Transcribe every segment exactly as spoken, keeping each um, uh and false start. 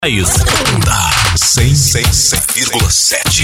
Onda cem vírgula sete.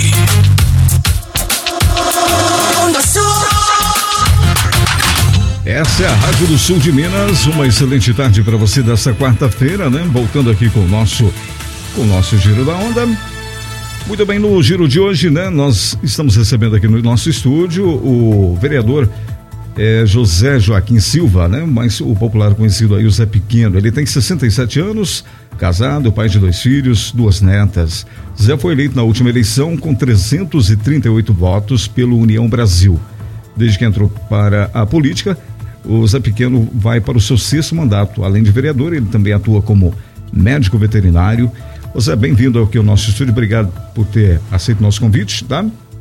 Essa é a Rádio do Sul de Minas. Uma excelente tarde para você dessa quarta-feira, né? Voltando aqui com o nosso com o nosso Giro da Onda. Muito bem, no Giro de hoje, né? Nós estamos recebendo aqui no nosso estúdio o vereador é, José Joaquim Silva, né? Mas o popular conhecido aí, o Zé Pequeno. Ele tem sessenta e sete anos, casado, pai de dois filhos, duas netas. Zé foi eleito na última eleição com trezentos e trinta e oito votos pelo União Brasil. Desde que entrou para a política, o Zé Pequeno vai para o seu sexto mandato. Além de vereador, ele também atua como médico veterinário. Ô Zé, bem-vindo aqui ao nosso estúdio. Obrigado por ter aceito o nosso convite, tá?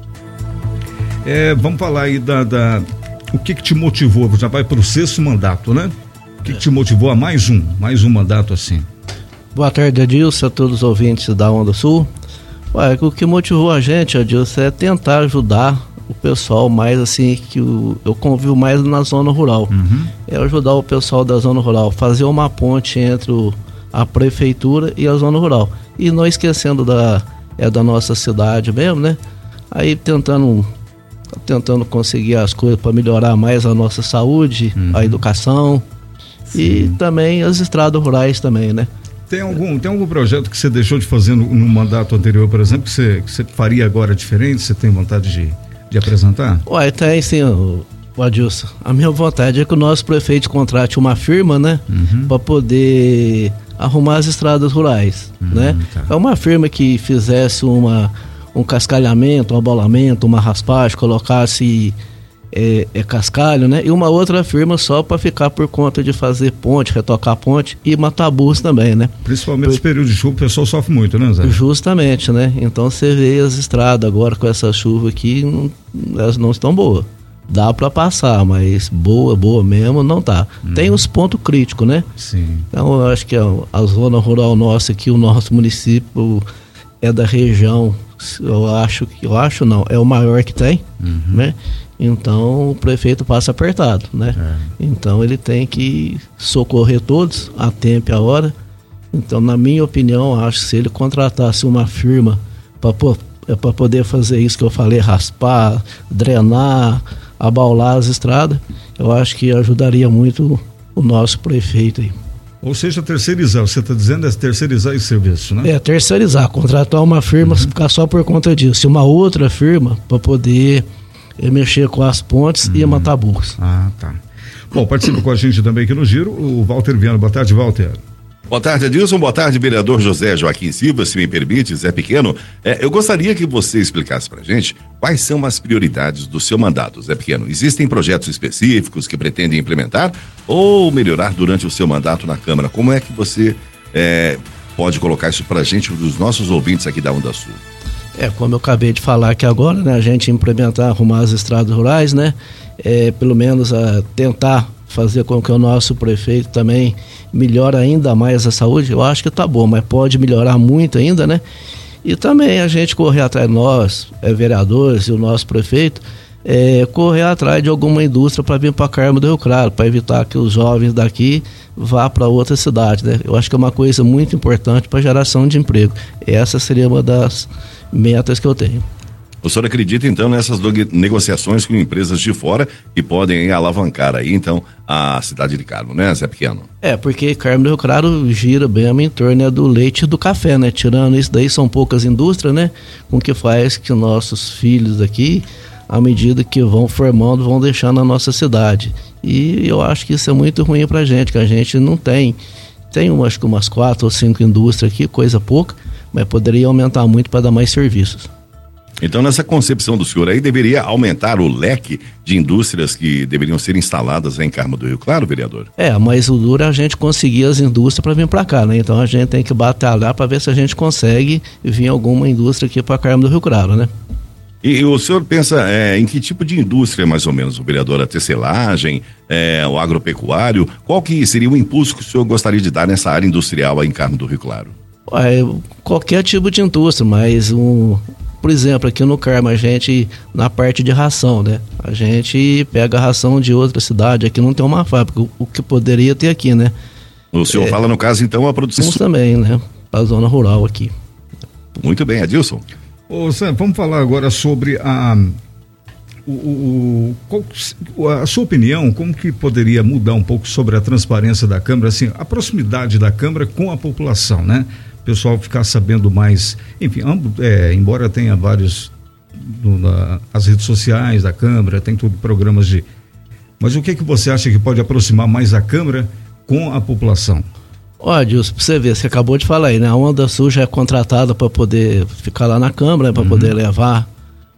É, vamos falar aí da, da... O que que te motivou? Já vai para o sexto mandato, né? O que que te motivou a mais um? Mais um mandato assim? Boa tarde, Adilson, a todos os ouvintes da Onda Sul. Ué, o que motivou a gente, Adilson, é tentar ajudar o pessoal mais assim, que o, eu convivo mais na zona rural. Uhum. É ajudar o pessoal da zona rural, fazer uma ponte entre o, a prefeitura e a zona rural. E não esquecendo da, é, da nossa cidade mesmo, né? Aí tentando, tentando conseguir as coisas para melhorar mais a nossa saúde, uhum. a educação. Sim. E também as estradas rurais também, né? Tem algum, tem algum projeto que você deixou de fazer no, no mandato anterior, por exemplo, que você, que você faria agora diferente? Você tem vontade de, de apresentar? Ué, tem sim, o, o Adilson. A minha vontade é que o nosso prefeito contrate uma firma, né? Uhum. Para poder arrumar as estradas rurais, uhum, né? Tá. É uma firma que fizesse uma, um cascalhamento, um abolamento, uma raspagem, colocasse... É, é cascalho, né? E uma outra firma só para ficar por conta de fazer ponte, retocar ponte e matar burros também, né? Principalmente nesse período de chuva, o pessoal sofre muito, né, Zé? Justamente, né? Então você vê as estradas agora com essa chuva aqui, não, elas não estão boas. Dá para passar, mas boa, boa mesmo não tá. Hum. Tem os pontos críticos, né? Sim. Então eu acho que a, a zona rural nossa aqui, o nosso município é da região, eu acho que, eu acho não, é o maior que tem, uhum. né? Então o prefeito passa apertado, né? É. Então ele tem que socorrer todos a tempo e a hora. Então, na minha opinião, acho que se ele contratasse uma firma para poder fazer isso que eu falei, raspar, drenar, abaular as estradas, eu acho que ajudaria muito o nosso prefeito aí. Ou seja, terceirizar, você está dizendo é terceirizar esse serviço, né? É, terceirizar, contratar uma firma, uhum. ficar só por conta disso. E uma outra firma para poder é mexer com as pontes hum. e matar burros. Ah, tá. Bom, participa com a gente também aqui no Giro, o Walter Viana. Boa tarde, Walter. Boa tarde, Adilson. Boa tarde, vereador José Joaquim Silva, se me permite, Zé Pequeno. É, eu gostaria que você explicasse pra gente quais são as prioridades do seu mandato, Zé Pequeno. Existem projetos específicos que pretendem implementar ou melhorar durante o seu mandato na Câmara? Como é que você é, pode colocar isso pra gente, dos nossos ouvintes aqui da Onda Sul? É, como eu acabei de falar aqui agora, né, a gente implementar, arrumar as estradas rurais, né, é, pelo menos a tentar fazer com que o nosso prefeito também melhore ainda mais a saúde, eu acho que tá bom, mas pode melhorar muito ainda, né, e também a gente correr atrás, nós, é, vereadores e o nosso prefeito, é, correr atrás de alguma indústria para vir para Carmo do Rio Claro, para evitar que os jovens daqui vá para outra cidade, né, eu acho que é uma coisa muito importante para geração de emprego, essa seria uma das metas que eu tenho. O senhor acredita então nessas negociações com empresas de fora que podem alavancar aí então a cidade de Carmo, né, Zé Pequeno? É, porque Carmo do Rio Claro gira bem em torno, né, do leite e do café, né, tirando isso daí são poucas indústrias, né, com que faz que nossos filhos aqui, à medida que vão formando, vão deixando a nossa cidade, e eu acho que isso é muito ruim pra gente, que a gente não tem, tem umas, acho que umas quatro ou cinco indústrias aqui, coisa pouca, mas poderia aumentar muito para dar mais serviços. Então, nessa concepção do senhor aí, deveria aumentar o leque de indústrias que deveriam ser instaladas em Carmo do Rio Claro, vereador? É, mas o duro é a gente conseguir as indústrias para vir para cá, né? Então a gente tem que batalhar para ver se a gente consegue vir alguma indústria aqui para Carmo do Rio Claro, né? E, e o senhor pensa é, em que tipo de indústria, mais ou menos, o vereador? A tecelagem, é, o agropecuário? Qual que seria o impulso que o senhor gostaria de dar nessa área industrial aí em Carmo do Rio Claro? É, qualquer tipo de indústria, mas um, por exemplo, aqui no Carmo, a gente, na parte de ração, né? A gente pega a ração de outra cidade, aqui não tem uma fábrica, o, o que poderia ter aqui, né? O senhor é, fala, no caso, então, a produção... também, né? a zona rural aqui. Muito bem, Adilson. Ô, Sam, vamos falar agora sobre a, o, o, qual, a sua opinião, como que poderia mudar um pouco sobre a transparência da Câmara, assim, a proximidade da Câmara com a população, né? O pessoal ficar sabendo mais, enfim, é, embora tenha vários, no, na, as redes sociais da Câmara, tem tudo, programas de... Mas o que que você acha que pode aproximar mais a Câmara com a população? Ó, Dilson, pra você ver, você acabou de falar aí, né? A Onda Sul já é contratada para poder ficar lá na Câmara, para uhum. poder levar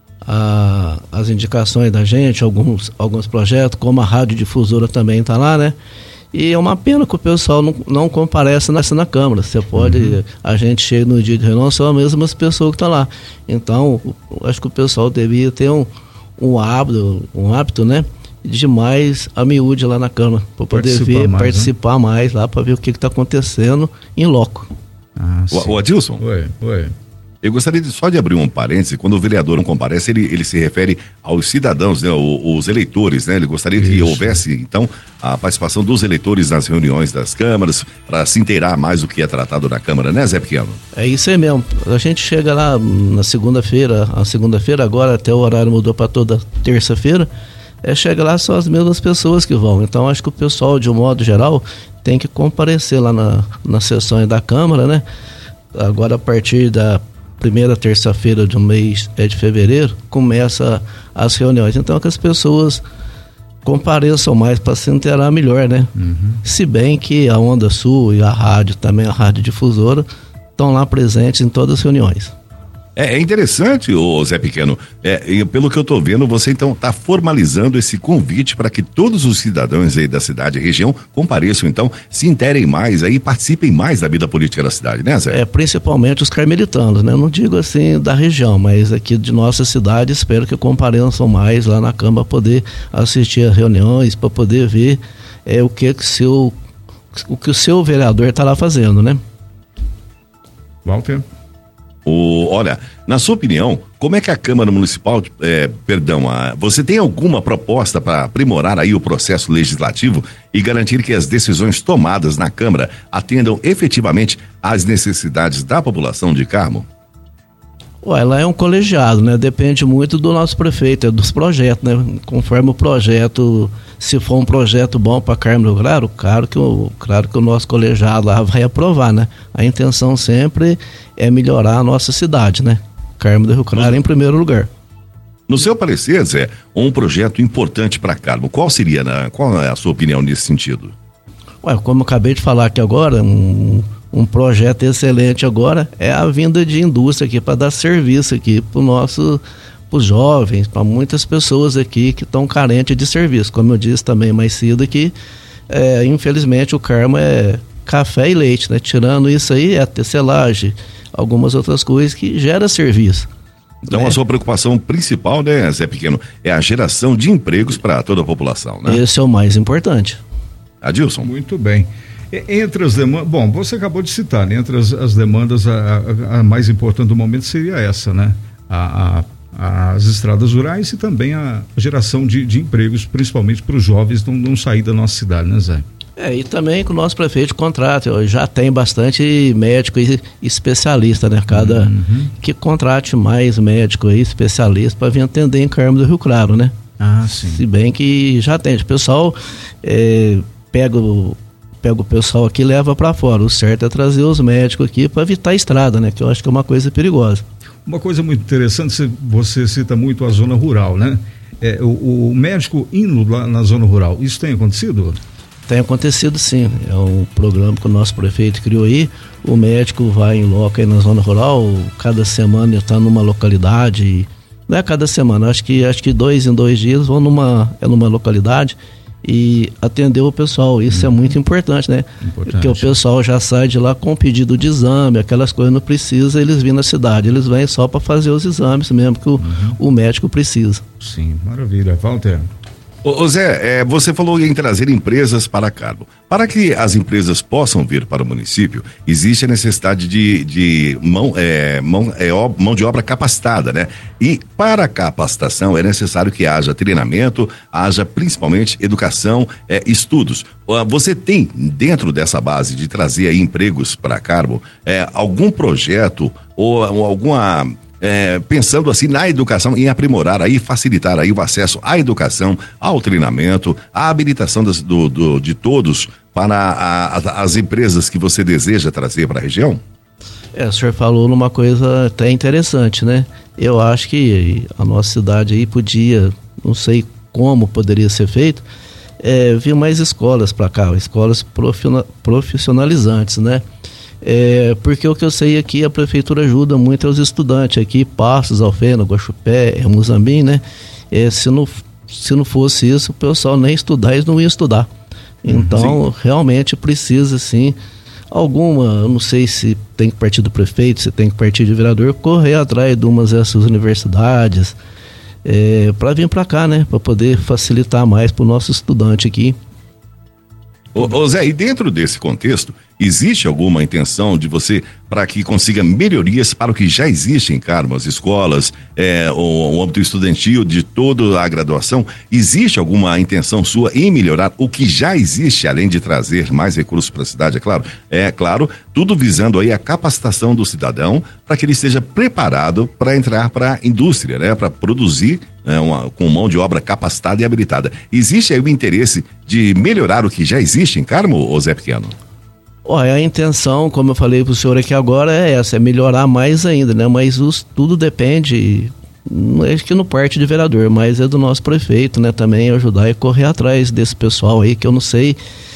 a, as indicações da gente, alguns, alguns projetos, como a Rádio Difusora também está lá, né? E é uma pena que o pessoal não, não comparece na, na Câmara. Você pode, uhum. a gente chega no dia de reunião, são as mesmas pessoas que estão lá. Então, acho que o pessoal devia ter um, um hábito, um hábito, né? De mais a miúde lá na Câmara, para poder participar ver, mais, participar né? mais lá, para ver o que está acontecendo em loco. Ah, o, o Adilson? Oi, oi. Eu gostaria de, só de abrir um parêntese. Quando o vereador não comparece, ele, ele se refere aos cidadãos, né, os, os eleitores, né? Ele gostaria Isso. que houvesse, então, a participação dos eleitores nas reuniões das câmaras, para se inteirar mais do que é tratado na Câmara, né, Zé Pequeno? É isso aí mesmo. A gente chega lá na segunda-feira, a segunda-feira agora, até o horário mudou para toda terça-feira, é, chega lá são as mesmas pessoas que vão. Então acho que o pessoal, de um modo geral, tem que comparecer lá na, nas sessões da Câmara, né? Agora, a partir da primeira terça-feira do mês é de fevereiro, começa as reuniões. Então que as pessoas compareçam mais para se inteirar melhor, né? Uhum. Se bem que a Onda Sul e a rádio, também a Rádio Difusora, estão lá presentes em todas as reuniões. É, é interessante, ô Zé Pequeno, é, e pelo que eu estou vendo, você então está formalizando esse convite para que todos os cidadãos aí da cidade e região compareçam, então, se interem mais aí, participem mais da vida política da cidade, né, Zé? É, principalmente os carmelitanos, né? Eu não digo assim da região, mas aqui de nossa cidade, espero que compareçam mais lá na Câmara para poder assistir a reuniões, para poder ver é, o que que seu, o que o seu vereador está lá fazendo, né? Walter? O, olha, na sua opinião, como é que a Câmara Municipal, é, perdão, a, você tem alguma proposta para aprimorar aí o processo legislativo e garantir que as decisões tomadas na Câmara atendam efetivamente às necessidades da população de Carmo? Ué, lá é um colegiado, né? Depende muito do nosso prefeito, é dos projetos, né? Conforme o projeto, se for um projeto bom para Carmo, claro, claro que, o, claro que o nosso colegiado lá vai aprovar, né? A intenção sempre é melhorar a nossa cidade, né? Carmo do Rio Claro em primeiro lugar. No seu parecer, Zé, um projeto importante para Carmo, qual seria, né? Qual é a sua opinião nesse sentido? Ué, como eu acabei de falar aqui agora, um... Um projeto excelente agora é a vinda de indústria aqui para dar serviço aqui para nosso, para os jovens, para muitas pessoas aqui que estão carentes de serviço. Como eu disse também mais cedo aqui, é, infelizmente o Carmo é café e leite, né? Tirando isso aí, é a tecelagem, algumas outras coisas que gera serviço. Então, né? A sua preocupação principal, né, Zé Pequeno, é a geração de empregos para toda a população, né? Esse é o mais importante. Adilson. Muito bem. Entre as demandas, bom, você acabou de citar, né? Entre as, as demandas, a, a, a mais importante do momento seria essa, né? A, a, as estradas rurais e também a geração de, de empregos, principalmente para os jovens não, não sair da nossa cidade, né, Zé? É, e também que o nosso prefeito contrata, já tem bastante médico e especialista, né? Cada, uhum. que contrate mais médico e especialista para vir atender em Carmo do Rio Claro, né? Ah, sim. Se bem que já tem, o pessoal é, pega o pega o pessoal aqui e leva para fora. O certo é trazer os médicos aqui para evitar a estrada, né? Que eu acho que é uma coisa perigosa. Uma coisa muito interessante, você cita muito a zona rural, né? É, o, o médico indo lá na zona rural, isso tem acontecido? Tem acontecido, sim. É um programa que o nosso prefeito criou aí. O médico vai em loco aí na zona rural, cada semana ele está numa localidade. Não é cada semana, acho que, acho que dois em dois dias vão numa, é numa localidade e atender o pessoal. Isso hum. é muito importante, né? Importante. Porque o pessoal já sai de lá com pedido de exame, aquelas coisas não precisa eles virem na cidade, eles vêm só para fazer os exames mesmo que o, uhum. o médico precisa. Sim, maravilha. Walter? Ô, ô Zé, é, você falou em trazer empresas para Carmo. Para que as empresas possam vir para o município, existe a necessidade de, de mão, é, mão, é, mão de obra capacitada, né? E para a capacitação é necessário que haja treinamento, haja principalmente educação, é, estudos. Você tem dentro dessa base de trazer aí empregos para Carmo, é, algum projeto ou, ou alguma... É, pensando assim na educação, em aprimorar aí, facilitar aí o acesso à educação, ao treinamento, à habilitação das, do, do, de todos para a, a, as empresas que você deseja trazer para a região? É, o senhor falou numa coisa até interessante, né? Eu acho que a nossa cidade aí podia, não sei como poderia ser feito, é, vir mais escolas para cá, escolas profissionalizantes, né? É, porque o que eu sei aqui, a prefeitura ajuda muito os estudantes aqui, Passos, Alfena, Guaxupé, Muzambim, né? É, se, não, se não fosse isso, o pessoal nem estudar, eles não iam estudar. Então, sim, realmente precisa, sim, alguma, eu não sei se tem que partir do prefeito, se tem que partir de vereador, correr atrás de umas dessas universidades, é, para vir para cá, né? Para poder facilitar mais para o nosso estudante aqui. Ô, ô Zé, e dentro desse contexto, existe alguma intenção de você, para que consiga melhorias para o que já existe em Carmo, as escolas, é, o, o âmbito estudantil de toda a graduação, existe alguma intenção sua em melhorar o que já existe, além de trazer mais recursos para a cidade, é claro? É claro, tudo visando aí a capacitação do cidadão para que ele esteja preparado para entrar para a indústria, né? Para produzir é, uma, com mão de obra capacitada e habilitada. Existe aí o interesse de melhorar o que já existe em Carmo, ô Zé Pequeno? Olha, a intenção, como eu falei para o senhor aqui agora, é essa, é melhorar mais ainda, né? Mas os, tudo depende, acho que não parte de vereador, mas é do nosso prefeito, né? Também ajudar e correr atrás desse pessoal aí, que eu não sei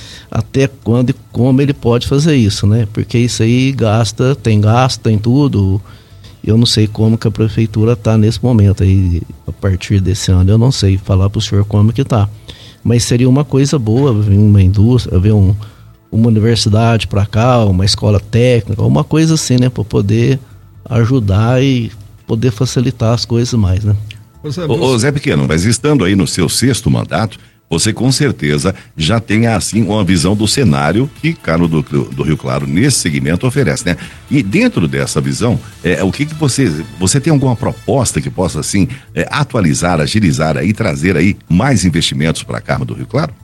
até quando e como ele pode fazer isso, né? Porque isso aí gasta, tem gasto, tem tudo. Eu não sei como que a prefeitura está nesse momento aí, a partir desse ano, eu não sei falar para o senhor como que tá. Mas seria uma coisa boa, vir uma indústria, ver um... uma universidade para cá, uma escola técnica, uma coisa assim, né? Para poder ajudar e poder facilitar as coisas mais, né? Ô, ô Zé Pequeno, mas estando aí no seu sexto mandato, você com certeza já tem assim uma visão do cenário que Carmo do, do Rio Claro nesse segmento oferece, né? E dentro dessa visão, é, o que que você, você tem alguma proposta que possa assim é, atualizar, agilizar aí, trazer aí mais investimentos para Carmo do Rio Claro?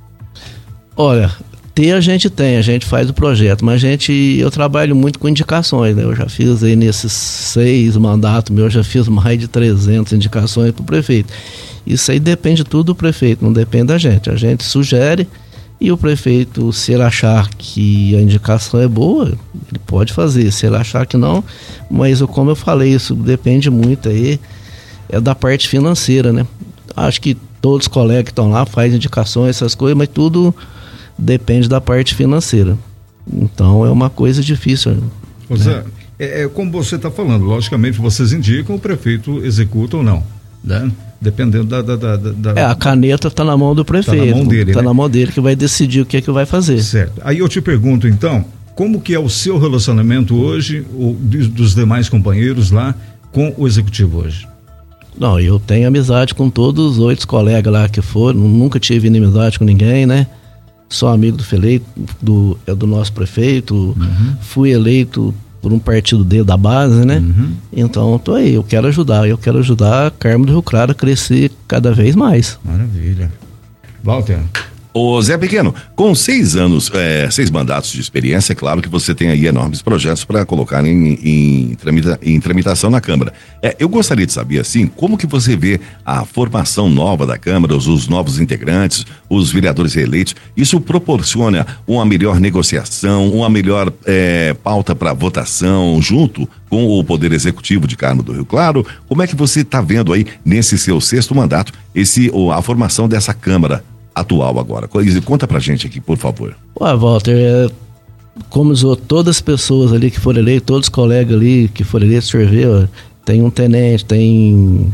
Olha, ter a gente tem, a gente faz o projeto, mas a gente, eu trabalho muito com indicações, né? Eu já fiz aí nesses seis mandatos meus, já fiz mais de trezentas indicações para o prefeito. Isso aí depende tudo do prefeito, não depende da gente. A gente sugere e o prefeito, se ele achar que a indicação é boa, ele pode fazer. Se ele achar que não, mas como eu falei, isso depende muito aí, é da parte financeira, né? Acho que todos os colegas que estão lá fazem indicações, essas coisas, mas tudo depende da parte financeira. Então é uma coisa difícil. Né? Zé, é, é como você está falando, logicamente vocês indicam, o prefeito executa ou não, né? Dependendo da, da, da, da... É, a caneta está na mão do prefeito. Está na mão dele, Está né? na mão dele que vai decidir o que é que vai fazer. Certo. Aí eu te pergunto então, como que é o seu relacionamento hoje, o, dos demais companheiros lá, com o executivo hoje? Não, eu tenho amizade com todos os oito colegas lá que foram, nunca tive inimizade com ninguém, né? Sou amigo do Feleito, do, é do nosso prefeito, uhum. Fui eleito por um partido dele da base, né? Uhum. Então, tô aí, eu quero ajudar, eu quero ajudar a Carmo do Rio Claro a crescer cada vez mais. Maravilha. Walter. Ô Zé Pequeno, com seis anos, é, seis mandatos de experiência, é claro que você tem aí enormes projetos para colocar em, em, tramita, em tramitação na Câmara. É, eu gostaria de saber, assim, como que você vê a formação nova da Câmara, os, os novos integrantes, os vereadores eleitos, isso proporciona uma melhor negociação, uma melhor é, pauta para votação junto com o Poder Executivo de Carmo do Rio Claro? Como é que você está vendo aí, nesse seu sexto mandato, esse, a formação dessa Câmara atual agora? Conta pra gente aqui, por favor. Ué, Walter, é, como usou todas as pessoas ali que foram eleitos, todos os colegas ali que foram eleitos, o senhor vê, ó, tem um tenente, tem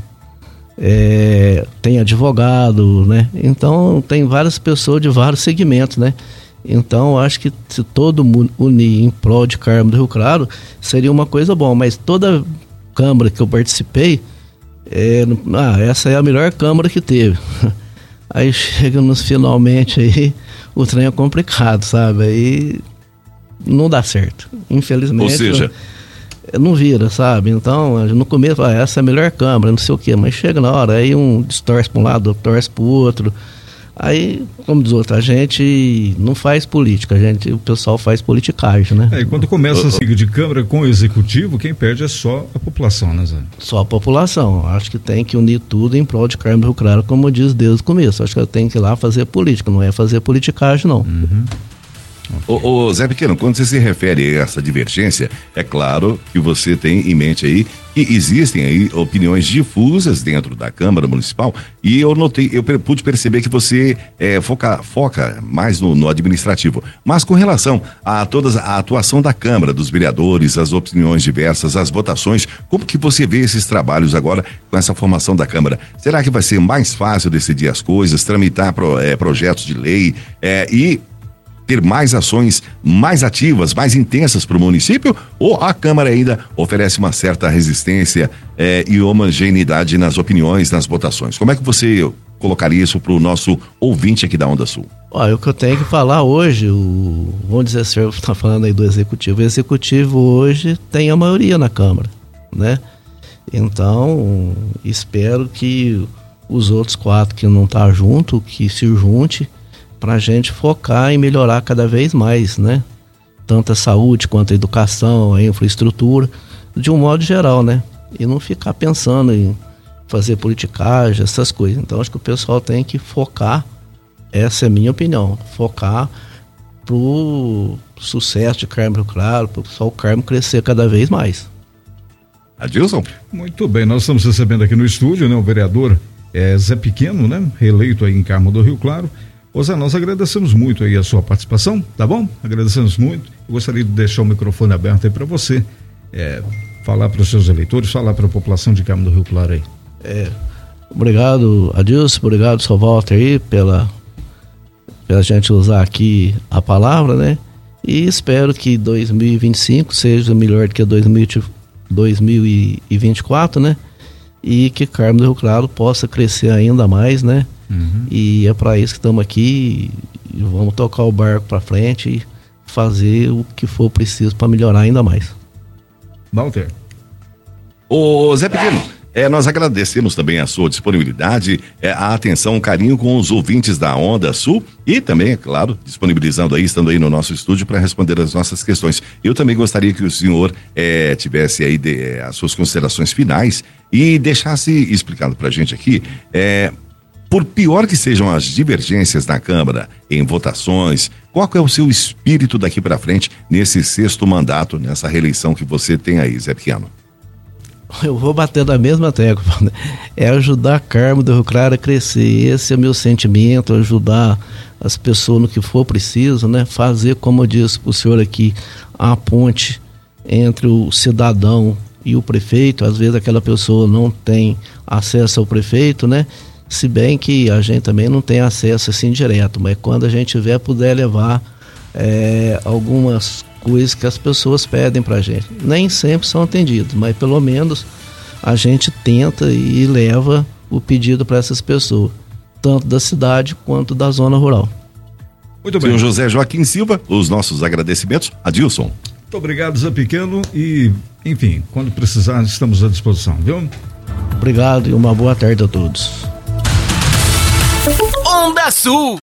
é, tem advogado, né? Então tem várias pessoas de vários segmentos, né? Então acho que se todo mundo unir em prol de Carmo do Rio Claro, seria uma coisa boa, mas toda Câmara que eu participei, é, ah, essa é a melhor Câmara que teve. Aí chega nos finalmente aí, o trem é complicado, sabe? Aí não dá certo, infelizmente. Ou seja... não vira, sabe? Então, no começo, ah, essa é a melhor câmara, não sei o quê, mas chega na hora, aí um distorce para um lado, outro torce para o outro. Aí, como diz outro, a gente não faz política, a gente, o pessoal faz politicagem, né? É, e quando começa a seguir de câmara com o executivo, quem perde é só a população, né, Zé? Só a população. Acho que tem que unir tudo em prol de Carmo do Rio Claro, como diz desde o começo. Acho que eu tenho que ir lá fazer política, não é fazer politicagem, não. Uhum. Okay. Ô, ô Zé Pequeno, quando você se refere a essa divergência, é claro que você tem em mente aí que existem aí opiniões difusas dentro da Câmara Municipal, e eu notei, eu pude perceber que você é, foca, foca mais no, no administrativo, mas com relação a toda a atuação da Câmara, dos vereadores, as opiniões diversas, as votações, como que você vê esses trabalhos agora com essa formação da Câmara? Será que vai ser mais fácil decidir as coisas, tramitar pro, é, projetos de lei é, e ter mais ações mais ativas, mais intensas para o município, ou a Câmara ainda oferece uma certa resistência eh, e homogeneidade nas opiniões, nas votações? Como é que você colocaria isso para o nosso ouvinte aqui da Onda Sul? Olha, o que eu tenho que falar hoje, o, vamos dizer, o senhor está falando aí do Executivo, o Executivo hoje tem a maioria na Câmara, né? Então, espero que os outros quatro que não estão tá junto, que se junte, para a gente focar em melhorar cada vez mais, né? Tanto a saúde quanto a educação, a infraestrutura, de um modo geral, né? E não ficar pensando em fazer politicagem, essas coisas. Então, acho que o pessoal tem que focar, essa é a minha opinião, focar pro sucesso de Carmo do Rio Claro, para o pessoal Carmo crescer cada vez mais. Adilson? Muito bem, nós estamos recebendo aqui no estúdio, né? O vereador é, Zé Pequeno, né? Reeleito aí em Carmo do Rio Claro. Ô Zé, nós agradecemos muito aí a sua participação, tá bom? Agradecemos muito. Eu gostaria de deixar o microfone aberto aí para você é, falar para os seus eleitores, falar para a população de Carmo do Rio Claro aí. É, obrigado, Adilson, obrigado, seu Walter aí, pela, pela gente usar aqui a palavra, né? E espero que dois mil e vinte e cinco seja melhor do que dois mil e vinte e quatro, né? E que Carmo do Rio Claro possa crescer ainda mais, né? Uhum. E é para isso que estamos aqui e vamos tocar o barco para frente e fazer o que for preciso para melhorar ainda mais. Walter. Ô Zé Pequeno, é, nós agradecemos também a sua disponibilidade, é, a atenção, o carinho com os ouvintes da Onda Sul e também, é claro, disponibilizando aí, estando aí no nosso estúdio para responder as nossas questões. Eu também gostaria que o senhor é, tivesse aí de, é, as suas considerações finais e deixasse explicado para a gente aqui, é, por pior que sejam as divergências na Câmara em votações, qual é o seu espírito daqui para frente nesse sexto mandato, nessa reeleição que você tem aí, Zé Pequeno? Eu vou bater na mesma tecla, é ajudar Carmo do Rio Claro a crescer, esse é o meu sentimento, ajudar as pessoas no que for preciso, né? Fazer, como eu disse para o senhor aqui, a ponte entre o cidadão e o prefeito. Às vezes aquela pessoa não tem acesso ao prefeito, né? Se bem que a gente também não tem acesso assim direto, mas quando a gente tiver, puder levar é, algumas coisas que as pessoas pedem pra gente. Nem sempre são atendidos, mas pelo menos a gente tenta e leva o pedido para essas pessoas, tanto da cidade quanto da zona rural. Muito bem. Senhor José Joaquim Silva, os nossos agradecimentos. Adilson. Muito obrigado, Zé Pequeno, e, enfim, quando precisar, estamos à disposição, viu? Obrigado e uma boa tarde a todos. Onda Sul.